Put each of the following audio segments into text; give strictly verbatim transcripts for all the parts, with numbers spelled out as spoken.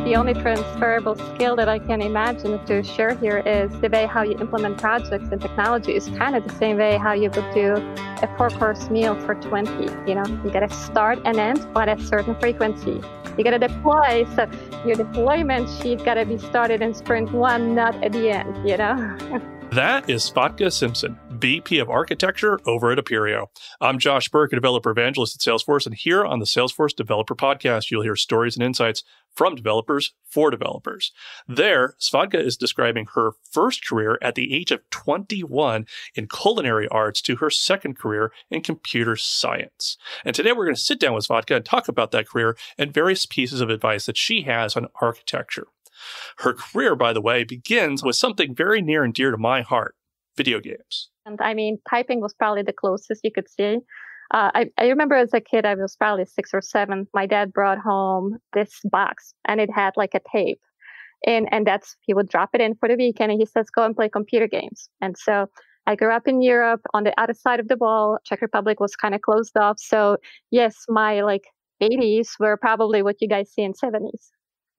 the only transferable skill that I can imagine to share here is the way how you implement projects and technology is kind of the same way how you would do a four-course meal for twenty. You know, you got to start and end at a certain frequency. You got to deploy, so your deployment sheet got to be started in sprint one, not at the end, you know? That is Svatka Simpson, V P of Architecture over at Aperio. I'm Josh Burke, a developer evangelist at Salesforce, and here on the Salesforce Developer Podcast, you'll hear stories and insights from developers for developers. There, Svatka is describing her first career at the age of twenty-one in culinary arts to her second career in computer science. And today we're going to sit down with Svatka and talk about that career and various pieces of advice that she has on architecture. Her career, by the way, begins with something very near and dear to my heart, video games. And I mean, typing was probably the closest you could see. Uh, I, I remember as a kid, I was probably six or seven. My dad brought home this box and it had like a tape. And, and that's, he would drop it in for the weekend and he says, go and play computer games. And so I grew up in Europe on the other side of the wall. Czech Republic was kind of closed off. So yes, my like eighties were probably what you guys see in seventies.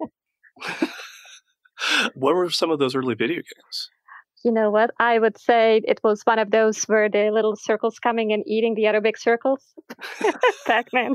What were some of those early video games? You know what? I would say it was one of those where the little circles coming and eating the other big circles. Pac-Man.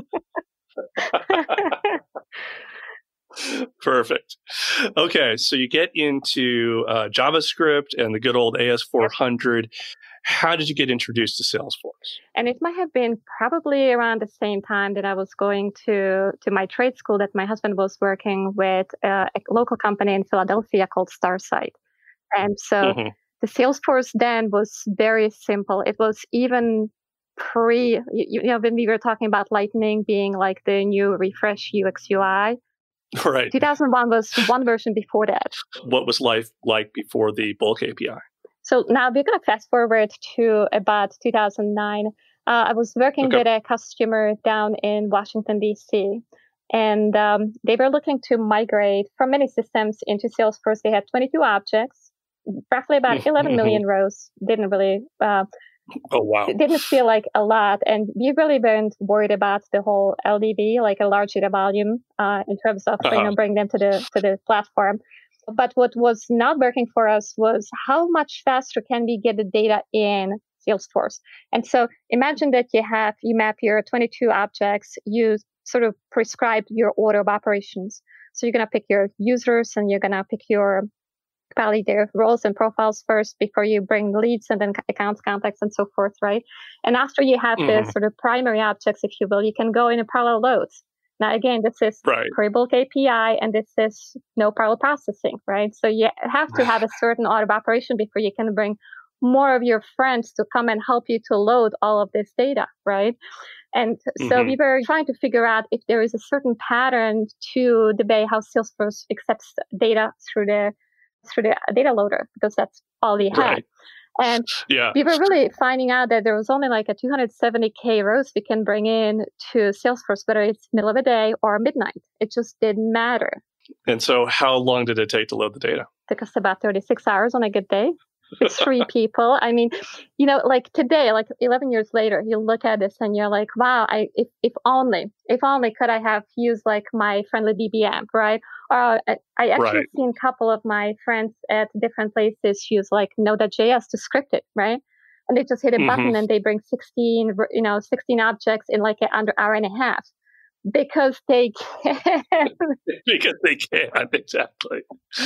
Perfect. Okay, so you get into uh, JavaScript and the good old A S four hundred. How did you get introduced to Salesforce? And it might have been probably around the same time that I was going to, to my trade school that my husband was working with uh, a local company in Philadelphia called Starsight. And so mm-hmm. the Salesforce then was very simple. It was even pre, you, you know, when we were talking about Lightning being like the new refresh U X U I. Right. two thousand one was one version before that. What was life like before the bulk A P I? So now we're going to fast forward to about two thousand nine. Uh, I was working okay. with a customer down in Washington, D C, and um, they were looking to migrate from many systems into Salesforce. They had twenty-two objects, roughly about eleven million rows. Didn't really, uh, oh wow, didn't feel like a lot. And we really weren't worried about the whole L D V, like a large data volume, uh, in terms of uh-huh. you know bringing them to the to the platform. But what was not working for us was how much faster can we get the data in Salesforce? And so imagine that you have, you map your twenty-two objects, you sort of prescribe your order of operations. So you're going to pick your users and you're going to pick your, probably their roles and profiles first before you bring leads and then accounts, contacts, and so forth, right? And after you have mm-hmm. the sort of primary objects, if you will, you can go in a parallel loads. Now, again, this is right. pre-bulk A P I, and this is no parallel processing, right? So you have to have a certain order of operation before you can bring more of your friends to come and help you to load all of this data, right? And so mm-hmm. we were trying to figure out if there is a certain pattern to the way how Salesforce accepts data through the through the data loader, because that's all we had. Right. And yeah. we were really finding out that there was only like a two hundred seventy K rows we can bring in to Salesforce, whether it's middle of the day or midnight. It just didn't matter. And so how long did it take to load the data? It took us about thirty-six hours on a good day. With three people. I mean, you know, like today, like eleven years later, you look at this and you're like, wow, I if, if only, if only could I have used like my friendly D B amp, right? Or uh, I actually right. seen a couple of my friends at different places use like Node.js to script it, right? And they just hit a mm-hmm. button and they bring sixteen, you know, sixteen objects in like an under hour and a half. Because they can. Because they can, exactly.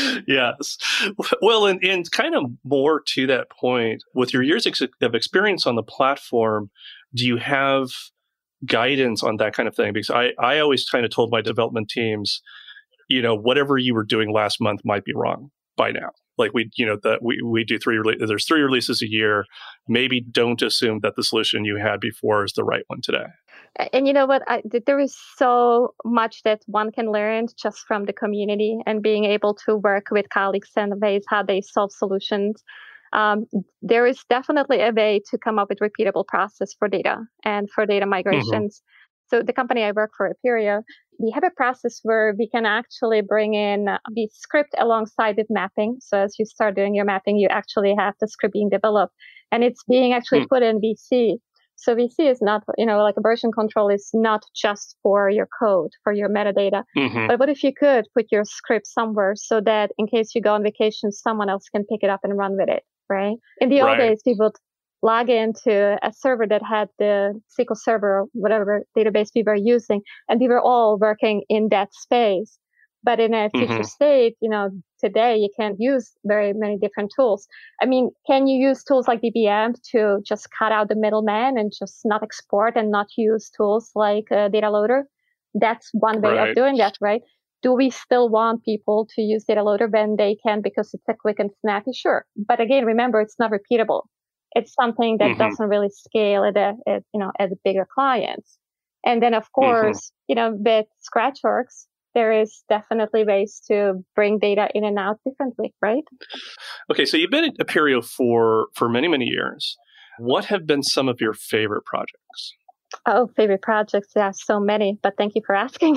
Yes. Well, and, and kind of more to that point, with your years ex- of experience on the platform, do you have guidance on that kind of thing? Because I, I always kind of told my development teams, you know, whatever you were doing last month might be wrong by now. Like we, you know, that we, we do three, rele- there's three releases a year. Maybe don't assume that the solution you had before is the right one today. And you know what? I, there is so much that one can learn just from the community and being able to work with colleagues and ways how they solve solutions. Um, there is definitely a way to come up with repeatable process for data and for data migrations. Mm-hmm. So the company I work for, Aperio, we have a process where we can actually bring in the script alongside with mapping. So as you start doing your mapping, you actually have the script being developed and it's being actually mm. put in V C. So V C is not, you know, like a version control is not just for your code, for your metadata. Mm-hmm. But what if you could put your script somewhere so that in case you go on vacation, someone else can pick it up and run with it, right? In the old right. days, people would log into a server that had the S Q L Server or whatever database we were using, and we were all working in that space. But in a future mm-hmm. state, you know, today you can't use very many different tools. I mean, can you use tools like D B M to just cut out the middleman and just not export and not use tools like uh, Data Loader? That's one way right. of doing that, right? Do we still want people to use Data Loader when they can because it's a quick and snappy? Sure. But again, remember, it's not repeatable. It's something that mm-hmm. doesn't really scale at a, at, you know, at bigger clients. And then, of course, mm-hmm. you know, with Scratchworks, there is definitely ways to bring data in and out differently, right? Okay, so you've been at Apereo for, for many, many years. What have been some of your favorite projects? Oh, favorite projects. Yeah, so many, but thank you for asking.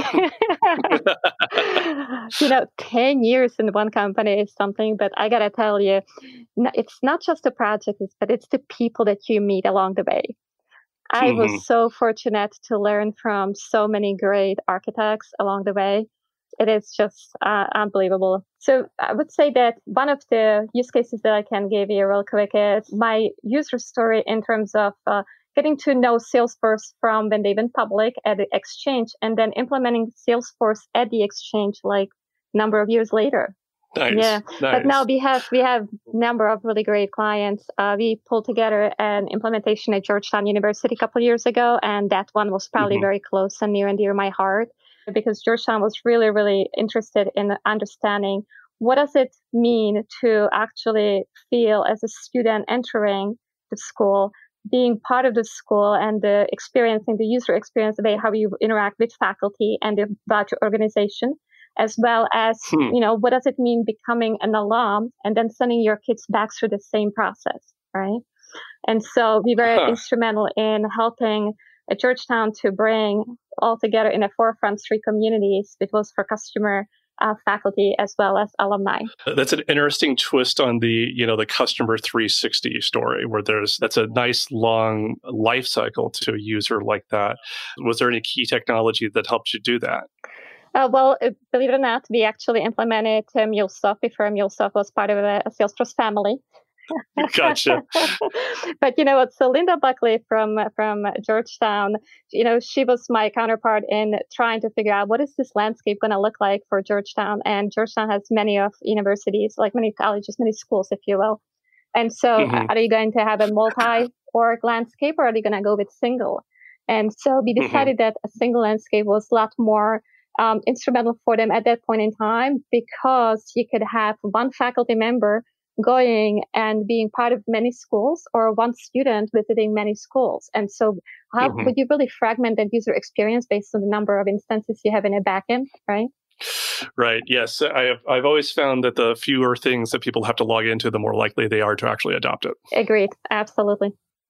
You know, ten years in one company is something, but I got to tell you, it's not just the project, but it's the people that you meet along the way. I mm-hmm. was so fortunate to learn from so many great architects along the way. It is just uh, unbelievable. So I would say that one of the use cases that I can give you real quick is my user story in terms of uh, getting to know Salesforce from when they went public at the Exchange and then implementing Salesforce at the Exchange like a number of years later. Nice. Yeah, nice. But now we have we have a number of really great clients. Uh, we pulled together an implementation at Georgetown University a couple of years ago, and that one was probably mm-hmm. very close and near and dear to my heart because Georgetown was really, really interested in understanding what does it mean to actually feel as a student entering the school, being part of the school and the experiencing the user experience, the way how you interact with faculty and about your organization. As well as, hmm. you know, what does it mean becoming an alum and then sending your kids back through the same process, right? And so we were huh. instrumental in helping at Georgetown to bring all together in the forefront three communities. It was for customer, uh, faculty, as well as alumni. That's an interesting twist on the, you know, the customer three sixty story where there's, that's a nice long life cycle to a user like that. Was there any key technology that helped you do that? Uh, well, believe it or not, we actually implemented uh, MuleSoft before MuleSoft was part of a, a Salesforce family. Gotcha. But you know what? So Linda Buckley from from Georgetown, you know, she was my counterpart in trying to figure out what is this landscape going to look like for Georgetown. And Georgetown has many of universities, like many colleges, many schools, if you will. And so, mm-hmm. are you going to have a multi-org landscape, or are you going to go with single? And so we decided mm-hmm. that a single landscape was a lot more Um, instrumental for them at that point in time because you could have one faculty member going and being part of many schools or one student visiting many schools. And so how mm-hmm. would you really fragment that user experience based on the number of instances you have in a backend, right? Right. Yes. I have, I've always found that the fewer things that people have to log into, the more likely they are to actually adopt it. Agreed. Absolutely.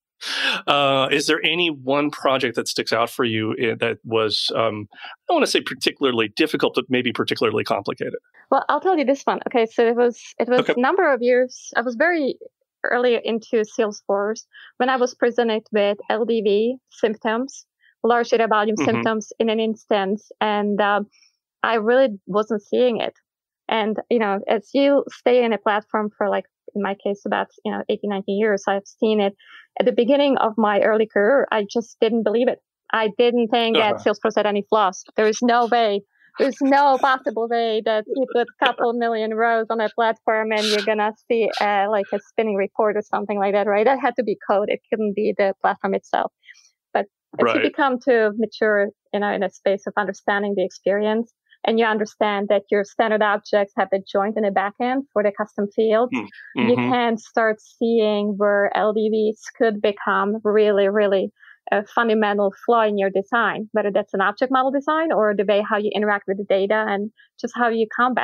Uh, is there any one project that sticks out for you that was, um, I don't want to say particularly difficult, but maybe particularly complicated? Well, I'll tell you this one. Okay, so it was it was okay. a number of years. I was very early into Salesforce when I was presented with L D V symptoms, large data volume mm-hmm. symptoms in an instance, and um, I really wasn't seeing it. And you know, as you stay in a platform for like, in my case, about you know eighteen, nineteen years, I've seen it. At the beginning of my early career, I just didn't believe it. I didn't think uh-huh. that Salesforce had any flaws. There is no way, there's no possible way that you put a couple million rows on a platform and you're going to see uh, like a spinning report or something like that, right? That had to be code. It couldn't be the platform itself. But as right. you become to mature, you know, in a space of understanding the experience, and you understand that your standard objects have a joint in the backend for the custom fields, mm-hmm. you can start seeing where L D Vs could become really, really a fundamental flaw in your design, whether that's an object model design or the way how you interact with the data and just how you combat it.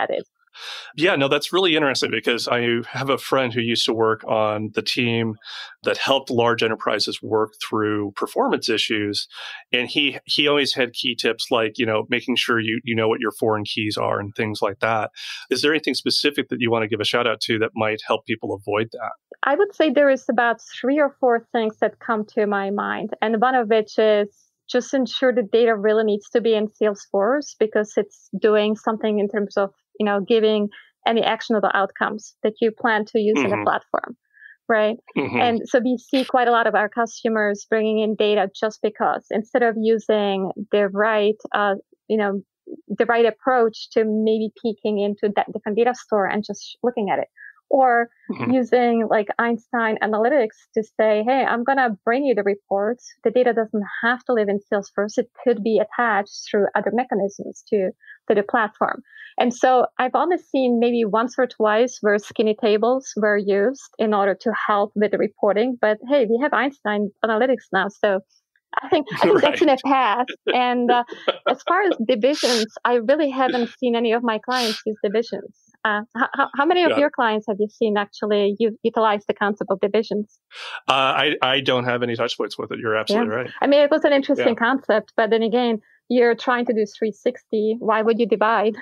Yeah, no, that's really interesting because I have a friend who used to work on the team that helped large enterprises work through performance issues. And he he always had key tips like, you know, making sure you you know what your foreign keys are and things like that. Is there anything specific that you want to give a shout out to that might help people avoid that? I would say there is about three or four things that come to my mind. And one of which is just ensure the data really needs to be in Salesforce because it's doing something in terms of, you know, giving any actionable outcomes that you plan to use mm-hmm. in a platform, right? Mm-hmm. And so we see quite a lot of our customers bringing in data just because instead of using the right, uh, you know, the right approach to maybe peeking into that different data store and just looking at it. Or mm-hmm. using like Einstein Analytics to say, hey, I'm going to bring you the reports. The data doesn't have to live in Salesforce. It could be attached through other mechanisms to, to the platform. And so I've only seen maybe once or twice where skinny tables were used in order to help with the reporting. But hey, we have Einstein Analytics now. So I think, I think right. that's in the past. And uh, as far as divisions, I really haven't seen any of my clients use divisions. Uh, how, how many of yeah. your clients have you seen actually u- utilize the concept of divisions? Uh, I, I don't have any touch points with it. You're absolutely yeah. right. I mean, it was an interesting yeah. concept, but then again, you're trying to do three sixty. Why would you divide?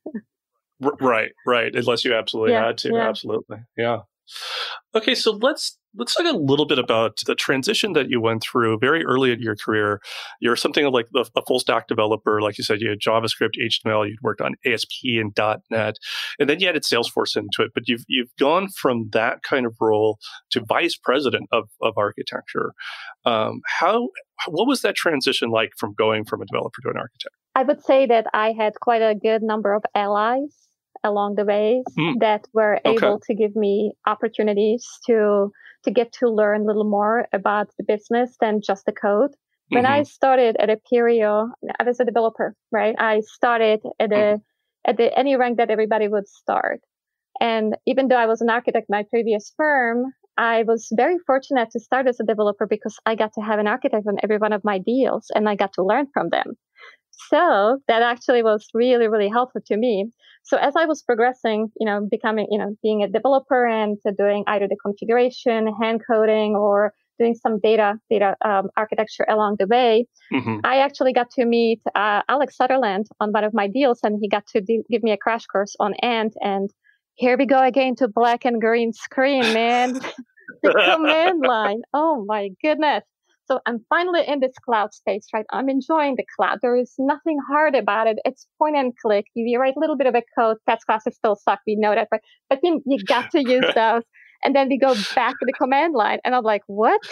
R- right, right. Unless you absolutely yeah. had to. Yeah. Absolutely. Yeah. Okay, so let's let's talk a little bit about the transition that you went through very early in your career. You're something like the, a full stack developer, like you said. You had JavaScript, H T M L. You'd worked on A S P and .NET, and then you added Salesforce into it. But you've you've gone from that kind of role to vice president of of architecture. Um, how what was that transition like from going from a developer to an architect? I would say that I had quite a good number of allies along the way mm. that were okay. able to give me opportunities to to get to learn a little more about the business than just the code. Mm-hmm. When I started at Aperio, I was a developer, right? I started at a mm-hmm. at the any rank that everybody would start. And even though I was an architect in my previous firm, I was very fortunate to start as a developer because I got to have an architect on every one of my deals and I got to learn from them. So that actually was really, really helpful to me. So as I was progressing, you know, becoming, you know, being a developer and doing either the configuration, hand coding, or doing some data, data um, architecture along the way, mm-hmm. I actually got to meet uh, Alex Sutherland on one of my deals, and he got to do, give me a crash course on Ant. And here we go again to black and green screen, man. The command line. Oh my goodness. So I'm finally in this cloud space, right? I'm enjoying the cloud. There is nothing hard about it. It's point and click. You write a little bit of a code. Test classes still suck. We know that, but but then you got to use those. And then we go back to the command line. And I'm like, what?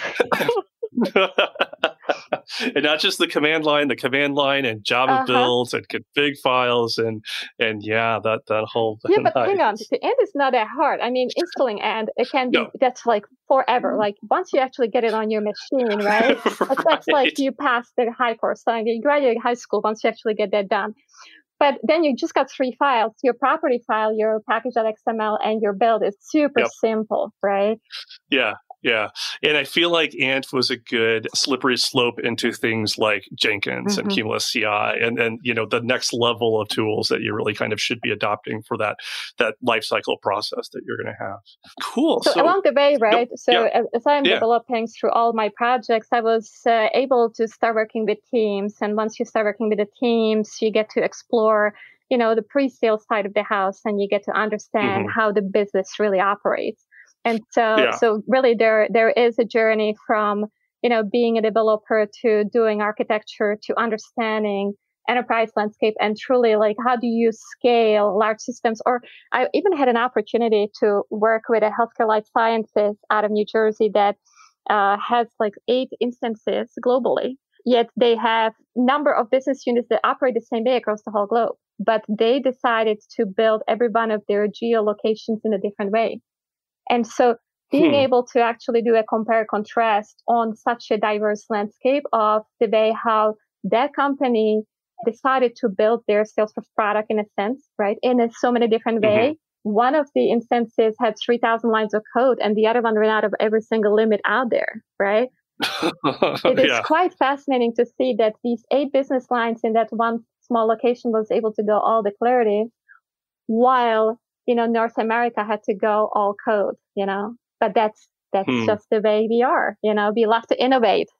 And not just the command line, the command line and Java uh-huh. builds and config files and and yeah, that that whole yeah. But nice. Hang on, the Ant is not that hard. I mean, installing Ant, it can be no. that's like forever. Like once you actually get it on your machine, right? right. That's like you pass the high course, like you graduate high school once you actually get that done. But then you just got three files: your property file, your package.xml, and your build. It's super yep. simple, right? Yeah. Yeah. And I feel like Ant was a good slippery slope into things like Jenkins mm-hmm. and Cumulus C I and, and, you know, the next level of tools that you really kind of should be adopting for that, that life cycle process that you're going to have. Cool. So, so along the way, right? Nope, so yeah. as I'm yeah. developing through all my projects, I was uh, able to start working with teams. And once you start working with the teams, you get to explore, you know, the pre-sale side of the house, and you get to understand mm-hmm. how the business really operates. And so, yeah. so really there, there is a journey from, you know, being a developer to doing architecture to understanding enterprise landscape and truly like, how do you scale large systems? Or I even had an opportunity to work with a healthcare life sciences out of New Jersey that uh, has like eight instances globally, yet they have number of business units that operate the same way across the whole globe. But they decided to build every one of their geolocations in a different way. And so being hmm. able to actually do a compare contrast on such a diverse landscape of the way how that company decided to build their Salesforce product in a sense, right? In a, so many different mm-hmm. ways. One of the instances had three thousand lines of code and the other one ran out of every single limit out there, right? It is yeah. quite fascinating to see that these eight business lines in that one small location was able to go all declarative, while, you know, North America had to go all code, you know, but that's, that's hmm. just the way we are, you know, we love to innovate.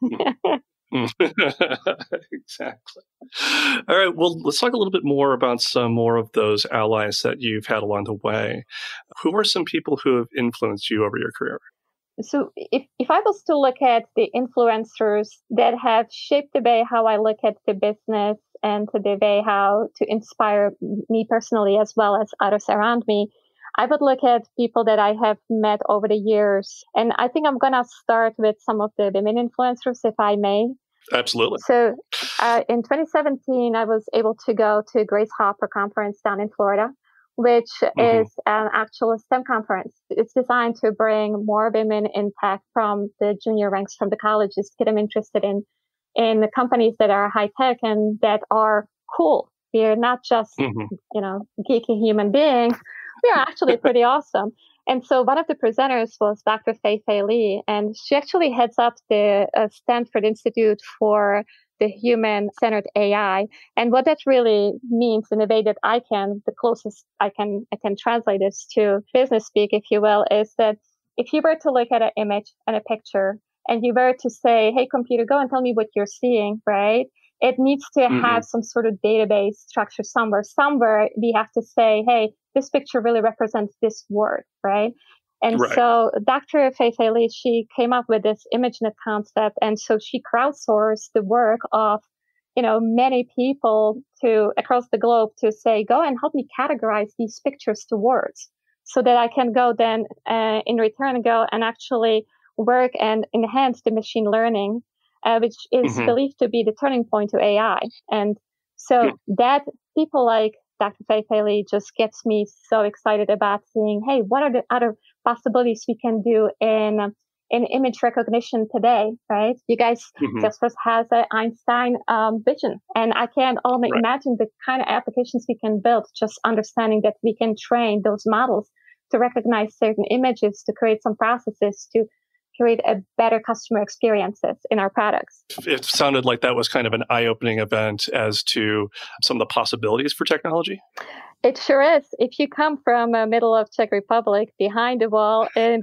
Exactly. All right. Well, let's talk a little bit more about some more of those allies that you've had along the way. Who are some people who have influenced you over your career? So if, if I was to look at the influencers that have shaped the way how I look at the business and the way how to inspire me personally as well as others around me, I would look at people that I have met over the years. And I think I'm going to start with some of the women influencers, if I may. Absolutely. So uh, in twenty seventeen, I was able to go to Grace Hopper conference down in Florida, which mm-hmm. is an actual STEM conference. It's designed to bring more women in tech from the junior ranks from the colleges, get them interested in, in the companies that are high tech and that are cool. We're not just, mm-hmm. you know, geeky human beings. We are actually pretty awesome. And so one of the presenters was Doctor Fei Fei Li, and she actually heads up the uh, Stanford Institute for the Human-Centered A I. And what that really means in a way that I can, the closest I can, I can translate this to business speak, if you will, is that if you were to look at an image and a picture and you were to say, hey, computer, go and tell me what you're seeing, right? It needs to mm-hmm. have some sort of database structure somewhere. Somewhere we have to say, hey, this picture really represents this word, right? And right. so Doctor Fei Fei Li, she came up with this ImageNet concept. And so she crowdsourced the work of, you know, many people to across the globe to say, go and help me categorize these pictures to words so that I can go then uh, in return go and actually work and enhance the machine learning, uh, which is mm-hmm. believed to be the turning point to A I. And so mm-hmm. that people like Doctor Fei Fei Li just gets me so excited about seeing, hey, what are the other possibilities we can do in in image recognition today, right? You guys, mm-hmm. Salesforce has an Einstein um, vision, and I can only right. imagine the kind of applications we can build just understanding that we can train those models to recognize certain images, to create some processes, to create a better customer experiences in our products. It sounded like that was kind of an eye-opening event as to some of the possibilities for technology. It sure is. If you come from the middle of Czech Republic, behind the wall, and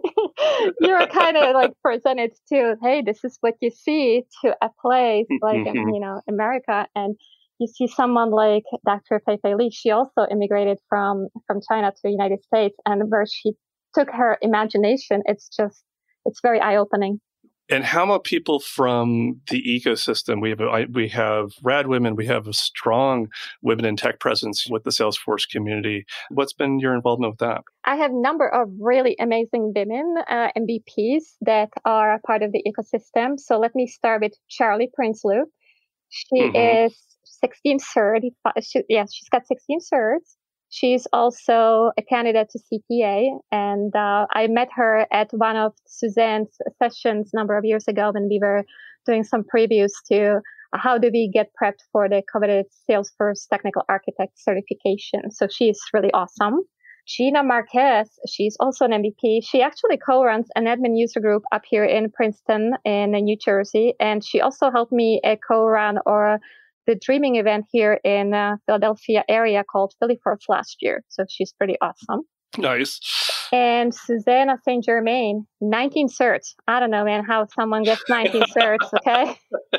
you're kind of like presented to, hey, this is what you see to a place like, mm-hmm. you know, America. And you see someone like Doctor Fei Fei Li. She also immigrated from, from China to the United States, and where she took her imagination, it's just, it's very eye-opening. And how about people from the ecosystem? We have we have rad women. We have a strong women in tech presence with the Salesforce community. What's been your involvement with that? I have a number of really amazing women uh, M V Ps that are a part of the ecosystem. So let me start with Charlie Prinsloo. She mm-hmm. is sixteen cert. She, yeah, she's got sixteen certs. She's also a candidate to C P A, and uh, I met her at one of Suzanne's sessions a number of years ago when we were doing some previews to how do we get prepped for the coveted Salesforce Technical Architect certification. So she's really awesome. Gina Marquez, she's also an M V P. She actually co-runs an admin user group up here in Princeton in New Jersey, and she also helped me uh, co-run or the Dreaming event here in uh, Philadelphia area called Phillyforce last year. So she's pretty awesome. Nice. And Susanna Saint Germain, nineteen certs. I don't know, man, how someone gets nineteen certs, okay?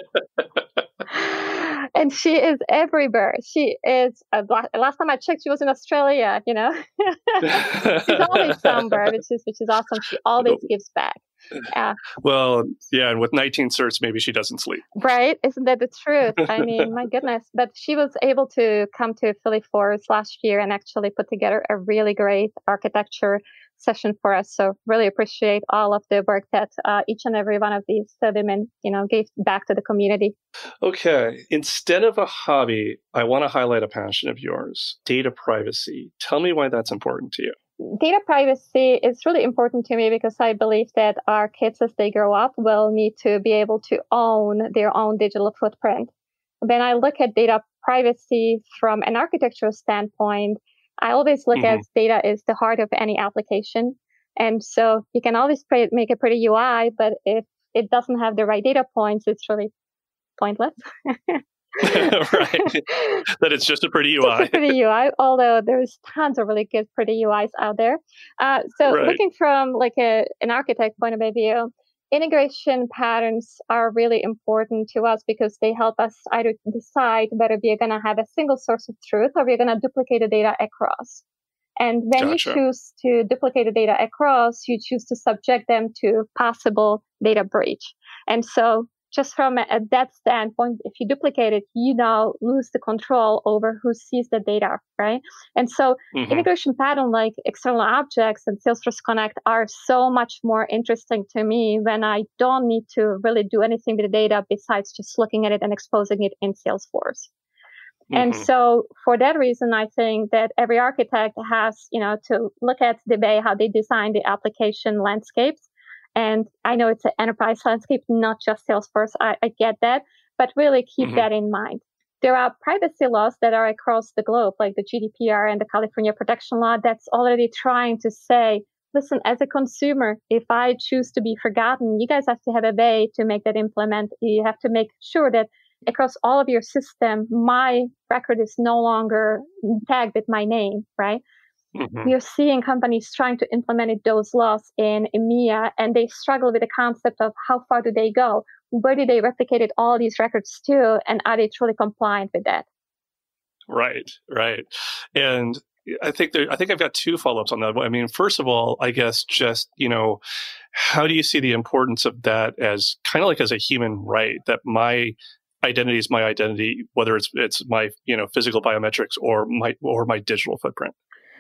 And she is everywhere. She is, uh, last time I checked, she was in Australia, you know? She's always somewhere, which is, which is awesome. She always gives back. Yeah. Well, yeah, and with nineteen certs, maybe she doesn't sleep. Right? Isn't that the truth? I mean, my goodness. But she was able to come to Phillyforce last year and actually put together a really great architecture session for us. So really appreciate all of the work that uh, each and every one of these uh, women, you know, gave back to the community. Okay. Instead of a hobby, I want to highlight a passion of yours, data privacy. Tell me why that's important to you. Data privacy is really important to me because I believe that our kids, as they grow up, will need to be able to own their own digital footprint. When I look at data privacy from an architectural standpoint, I always look mm-hmm. at data is the heart of any application. And so you can always pre- make a pretty U I, but if it doesn't have the right data points, it's really pointless. Right. That it's just a pretty U I. Just a pretty U I, although there's tons of really good pretty U Is out there. Uh, so right. looking from like a, an architect point of view, integration patterns are really important to us because they help us either decide whether we're going to have a single source of truth or we're going to duplicate the data across. And when Gotcha. you choose to duplicate the data across, you choose to subject them to possible data breach. And so just from a, a that standpoint, if you duplicate it, you now lose the control over who sees the data, right? And so mm-hmm. integration pattern like external objects and Salesforce Connect are so much more interesting to me when I don't need to really do anything with the data besides just looking at it and exposing it in Salesforce. Mm-hmm. And so for that reason, I think that every architect has, you know, to look at the way how they design the application landscapes. And I know it's an enterprise landscape, not just Salesforce. I, I get that, but really keep mm-hmm. that in mind. There are privacy laws that are across the globe, like the G D P R and the California Protection Law, that's already trying to say, listen, as a consumer, if I choose to be forgotten, you guys have to have a way to make that implement. You have to make sure that across all of your system, my record is no longer tagged with my name, right? Mm-hmm. We are seeing companies trying to implement those laws in EMEA, and they struggle with the concept of how far do they go? Where do they replicate it, all these records to? And are they truly compliant with that? Right, right. And I think there, I think I've got two follow-ups on that. I mean, first of all, I guess just, you know, how do you see the importance of that as kind of like as a human right, that my identity is my identity, whether it's it's my, you know, physical biometrics or my or my digital footprint?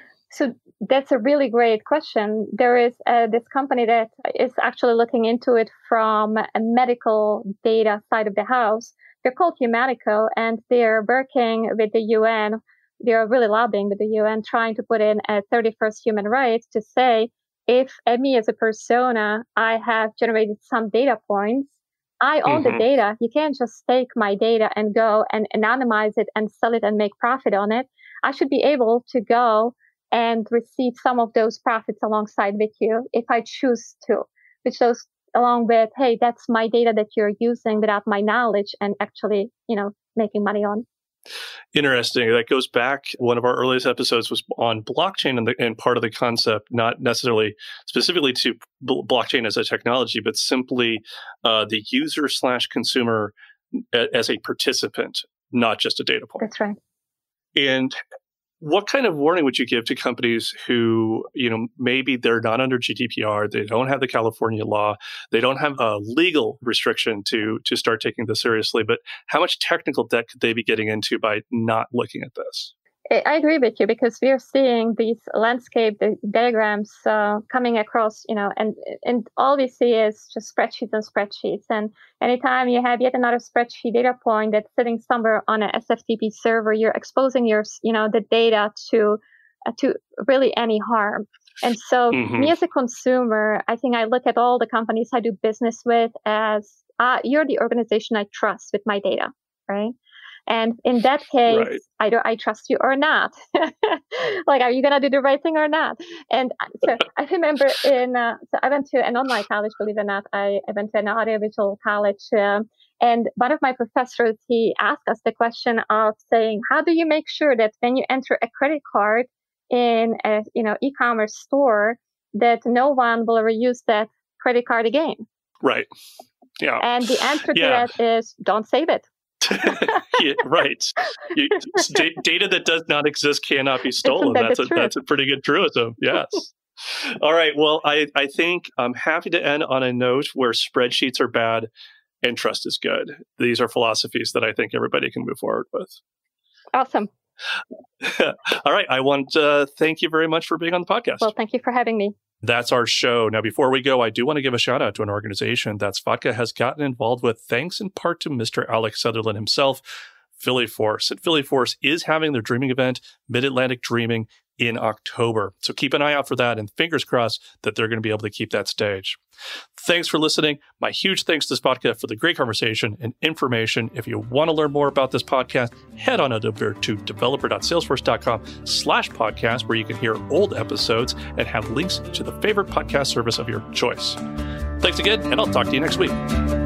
So that's a really great question. There is uh, this company that is actually looking into it from a medical data side of the house. They're called Humatico, and they're working with the U N. They're really lobbying with the U N, trying to put in a thirty-first human rights to say, if me as a persona, I have generated some data points, I own mm-hmm. the data. You can't just take my data and go and anonymize it and sell it and make profit on it. I should be able to go and receive some of those profits alongside with you if I choose to, which goes along with, hey, that's my data that you're using without my knowledge and actually, you know, making money on. Interesting. That goes back. One of our earliest episodes was on blockchain and, the, and part of the concept, not necessarily specifically to b- blockchain as a technology, but simply uh, the user slash consumer a, as a participant, not just a data point. That's right. And what kind of warning would you give to companies who, you know, maybe they're not under G D P R, they don't have the California law, they don't have a legal restriction to to start taking this seriously, but how much technical debt could they be getting into by not looking at this? I agree with you because we are seeing these landscape diagrams uh, coming across, you know, and and all we see is just spreadsheets and spreadsheets. And anytime you have yet another spreadsheet data point that's sitting somewhere on a S F T P server, you're exposing your, you know, the data to uh, to really any harm. And so, mm-hmm. me as a consumer, I think I look at all the companies I do business with as uh, you're the organization I trust with my data, right? And in that case, right. either I trust you or not. Like, are you going to do the right thing or not? And so I remember in, uh, so I went to an online college, believe it or not. I, I went to an audiovisual college. Um, and one of my professors, he asked us the question of saying, how do you make sure that when you enter a credit card in a, you know, e-commerce store, that no one will ever use that credit card again? Right. Yeah. And the answer to yeah. that is don't save it. Yeah, right. You, d- data that does not exist cannot be stolen. That that's a truth? that's a pretty good truism. Yes. All right. Well, I, I think I'm happy to end on a note where spreadsheets are bad and trust is good. These are philosophies that I think everybody can move forward with. Awesome. All right. I want to thank you very much for being on the podcast. Well, thank you for having me. That's our show. Now, before we go, I do want to give a shout out to an organization that Svatka has gotten involved with, thanks in part to Mister Alex Sutherland himself, Philly Force. And Philly Force is having their dreaming event, Mid-Atlantic Dreaming, in October. So keep an eye out for that, and fingers crossed that they're going to be able to keep that stage. Thanks for listening. My huge thanks to Svatka for the great conversation and information. If you want to learn more about this podcast, head on over to developer.salesforce.com slash podcast, where you can hear old episodes and have links to the favorite podcast service of your choice. Thanks again, and I'll talk to you next week.